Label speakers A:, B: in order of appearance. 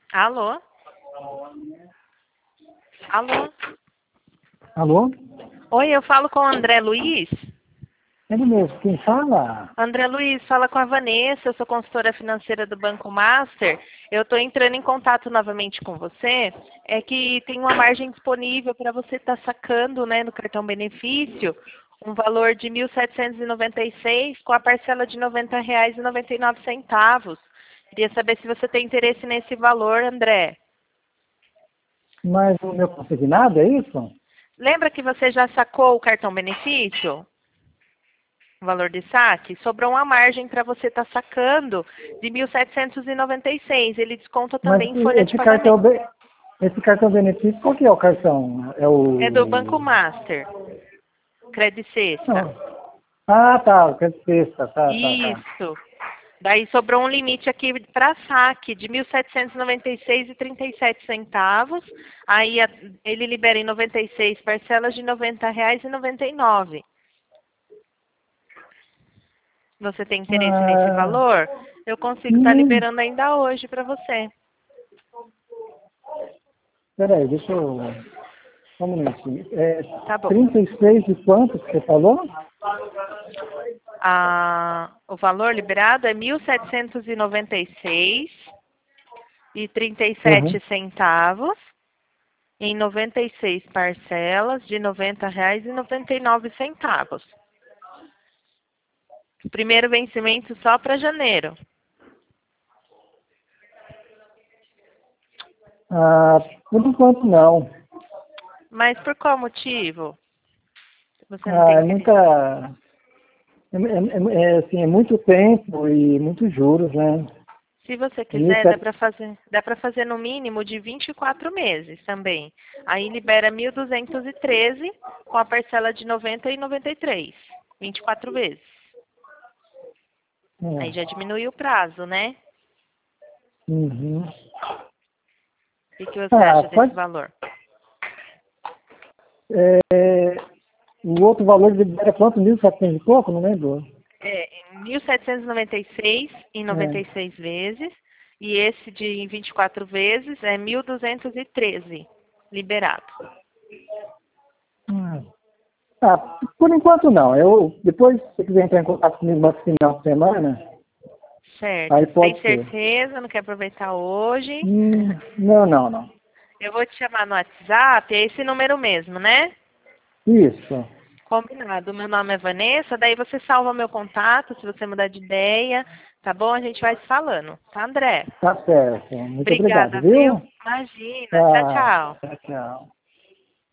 A: Alô? Alô?
B: Alô?
A: Oi, eu falo com o André Luiz?
B: Ele mesmo, quem fala?
A: André Luiz, fala com a Vanessa, eu sou consultora financeira do Banco Master. Eu estou entrando em contato novamente com você. É que tem uma margem disponível para você estar sacando, né, no cartão benefício, um valor de R$ 1.796 com a parcela de R$ 90,99. Queria saber se você tem interesse nesse valor, André.
B: Mas o meu consignado, é isso?
A: Lembra que você já sacou o cartão benefício? O valor de saque? Sobrou uma margem para você estar sacando de R$ 1.796. Ele desconta
B: Mas
A: também em folha de pagamento.
B: esse cartão benefício, qual que é o cartão? É
A: É do Banco
B: o...
A: Master. Crédito Sexta.
B: Não. Ah, tá, o crédito sexta, tá.
A: Isso. Daí sobrou um limite aqui para saque de R$ 1.796,37. Aí ele libera em 96 parcelas de R$ 90,99. Você tem interesse nesse
B: Ah,
A: valor? Eu consigo estar
B: hum,
A: liberando ainda hoje para você.
B: peraí, deixa eu... Só um minutinho. É
A: Tá bom.
B: 36 de quanto que você falou?
A: O valor liberado é R$ 1.796,37
B: Uhum.
A: em 96 parcelas de R$ 90,99. Primeiro vencimento só para janeiro.
B: Ah, por enquanto não.
A: Mas por qual motivo? Você não
B: Ah,
A: tem
B: é
A: interesse?
B: muita... assim, é muito tempo e muitos juros, né?
A: Se você
B: É
A: quiser, dá para fazer no mínimo de 24 meses também. Aí libera 1.213 com a parcela de 90 e 93. 24 vezes. Aí já
B: É.
A: diminui o prazo, né?
B: Uhum.
A: O que você
B: Ah,
A: acha desse
B: pode.
A: valor?
B: É, o outro valor era quanto? 1.700 e pouco? Não lembro.
A: É, 1.796 em
B: É.
A: 96 vezes. E esse de em 24 vezes é 1.213 liberado.
B: Ah, por enquanto não. Depois, se você quiser entrar em contato comigo no final de semana,
A: Certo.
B: aí
A: Tem
B: pode ser.
A: certeza? Não quer aproveitar hoje?
B: Não.
A: Eu vou te chamar no WhatsApp, é esse número mesmo, né?
B: Isso.
A: Combinado. Meu nome é Vanessa, daí você salva meu contato se você mudar de ideia, tá bom? A gente vai se falando, tá, André?
B: Tá certo. Muito obrigado,
A: Obrigada, viu?
B: viu?
A: Imagina. Tchau,
B: Tá.
A: tchau.
B: Tchau.